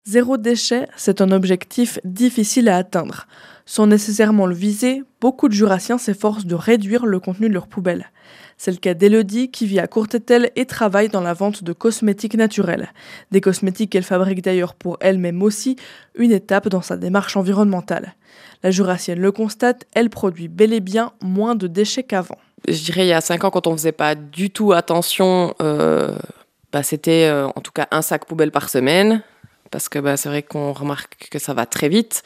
Zéro déchet, c'est un objectif difficile à atteindre. Sans nécessairement le viser, beaucoup de Jurassiens s'efforcent de réduire le contenu de leurs poubelles. C'est le cas d'Élodie qui vit à Courtételle et travaille dans la vente de cosmétiques naturels. Des cosmétiques qu'elle fabrique d'ailleurs pour elle-même aussi, une étape dans sa démarche environnementale. La Jurassienne le constate, elle produit bel et bien moins de déchets qu'avant. Je dirais il y a 5 ans, quand on faisait pas du tout attention, c'était en tout cas un sac poubelle par semaine. Parce que c'est vrai qu'on remarque que ça va très vite.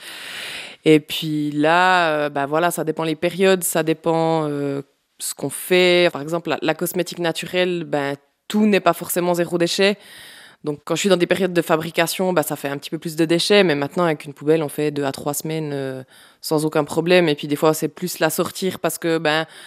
Et puis là, ça dépend les périodes, ça dépend ce qu'on fait. Par exemple, la cosmétique naturelle, tout n'est pas forcément zéro déchet. Donc quand je suis dans des périodes de fabrication, ça fait un petit peu plus de déchets. Mais maintenant, avec une poubelle, on fait 2 à 3 semaines sans aucun problème. Et puis des fois, c'est plus la sortir parce que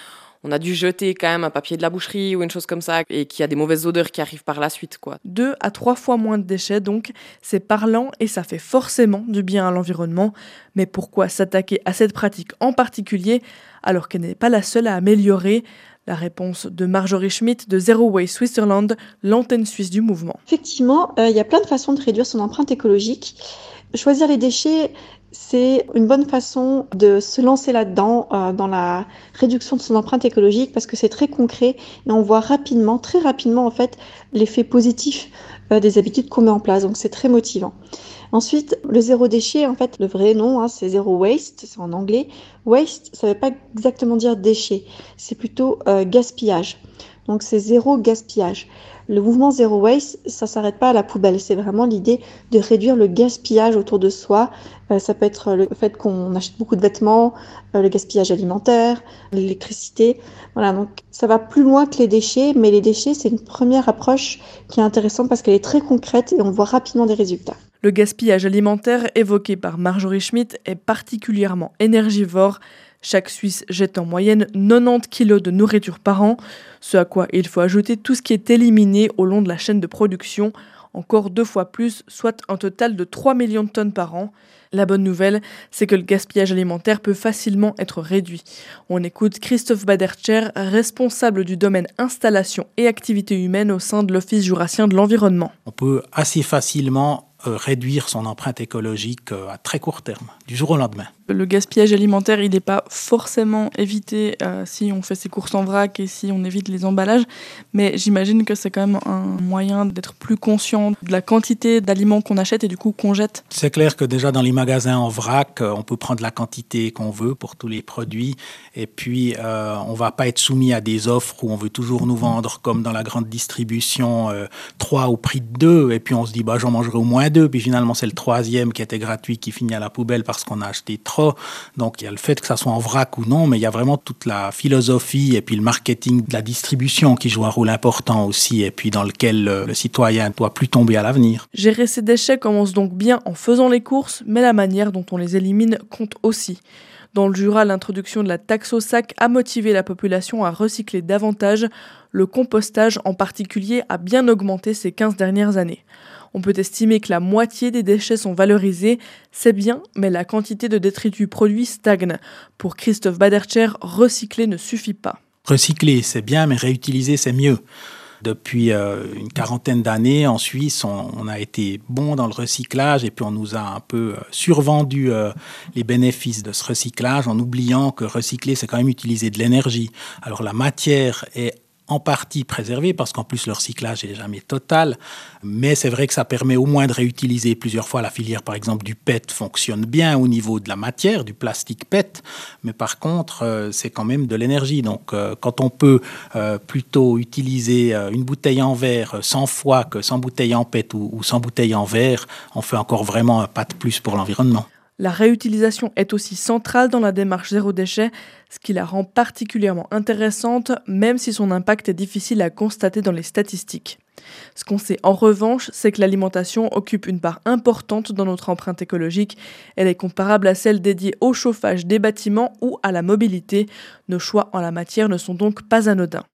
on a dû jeter quand même un papier de la boucherie ou une chose comme ça et qu'il y a des mauvaises odeurs qui arrivent par la suite, quoi. 2 à 3 fois moins de déchets donc, c'est parlant et ça fait forcément du bien à l'environnement. Mais pourquoi s'attaquer à cette pratique en particulier alors qu'elle n'est pas la seule à améliorer ? La réponse de Marjorie Schmidt de Zero Waste Switzerland, l'antenne suisse du mouvement. Effectivement, il y a plein de façons de réduire son empreinte écologique. Choisir les déchets, c'est une bonne façon de se lancer là-dedans, dans la réduction de son empreinte écologique, parce que c'est très concret et on voit rapidement, très rapidement en fait, l'effet positif des habitudes qu'on met en place. Donc c'est très motivant. Ensuite, le zéro déchet, en fait, le vrai nom, c'est zéro waste, c'est en anglais. Waste, ça ne veut pas exactement dire déchet, c'est plutôt gaspillage. Donc c'est zéro gaspillage. Le mouvement Zero Waste, ça ne s'arrête pas à la poubelle. C'est vraiment l'idée de réduire le gaspillage autour de soi. Ça peut être le fait qu'on achète beaucoup de vêtements, le gaspillage alimentaire, l'électricité. Voilà, donc ça va plus loin que les déchets, mais les déchets, c'est une première approche qui est intéressante parce qu'elle est très concrète et on voit rapidement des résultats. Le gaspillage alimentaire évoqué par Marjorie Schmidt est particulièrement énergivore. Chaque Suisse jette en moyenne 90 kg de nourriture par an, ce à quoi il faut ajouter tout ce qui est éliminé au long de la chaîne de production, encore 2 fois plus, soit un total de 3 millions de tonnes par an. La bonne nouvelle, c'est que le gaspillage alimentaire peut facilement être réduit. On écoute Christophe Badertscher, responsable du domaine installation et activité humaine au sein de l'Office jurassien de l'environnement. On peut assez facilement réduire son empreinte écologique à très court terme, du jour au lendemain. Le gaspillage alimentaire, il n'est pas forcément évité si on fait ses courses en vrac et si on évite les emballages, mais j'imagine que c'est quand même un moyen d'être plus conscient de la quantité d'aliments qu'on achète et du coup qu'on jette. C'est clair que déjà dans les magasins en vrac, on peut prendre la quantité qu'on veut pour tous les produits et puis on ne va pas être soumis à des offres où on veut toujours nous vendre comme dans la grande distribution 3 au prix de 2 et puis on se dit j'en mangerai au moins 2 puis finalement c'est le 3e qui était gratuit qui finit à la poubelle parce qu'on a acheté trop. Donc il y a le fait que ça soit en vrac ou non, mais il y a vraiment toute la philosophie et puis le marketing de la distribution qui joue un rôle important aussi et puis dans lequel le citoyen ne doit plus tomber à l'avenir. Gérer ses déchets commence donc bien en faisant les courses, mais la manière dont on les élimine compte aussi. Dans le Jura, l'introduction de la taxe au sac a motivé la population à recycler davantage. Le compostage en particulier a bien augmenté ces 15 dernières années. On peut estimer que la moitié des déchets sont valorisés, c'est bien, mais la quantité de détritus produits stagne. Pour Christophe Badertscher, recycler ne suffit pas. Recycler, c'est bien, mais réutiliser, c'est mieux. Depuis une quarantaine d'années, en Suisse, on a été bon dans le recyclage et puis on nous a un peu survendu les bénéfices de ce recyclage en oubliant que recycler, c'est quand même utiliser de l'énergie. Alors la matière est en partie préservé parce qu'en plus le recyclage n'est jamais total, mais c'est vrai que ça permet au moins de réutiliser plusieurs fois. La filière par exemple du PET fonctionne bien au niveau de la matière, du plastique PET, mais par contre c'est quand même de l'énergie. Donc quand on peut plutôt utiliser une bouteille en verre 100 fois que 100 bouteilles en PET ou 100 bouteilles en verre, on fait encore vraiment un pas de plus pour l'environnement. La réutilisation est aussi centrale dans la démarche zéro déchet, ce qui la rend particulièrement intéressante, même si son impact est difficile à constater dans les statistiques. Ce qu'on sait en revanche, c'est que l'alimentation occupe une part importante dans notre empreinte écologique. Elle est comparable à celle dédiée au chauffage des bâtiments ou à la mobilité. Nos choix en la matière ne sont donc pas anodins.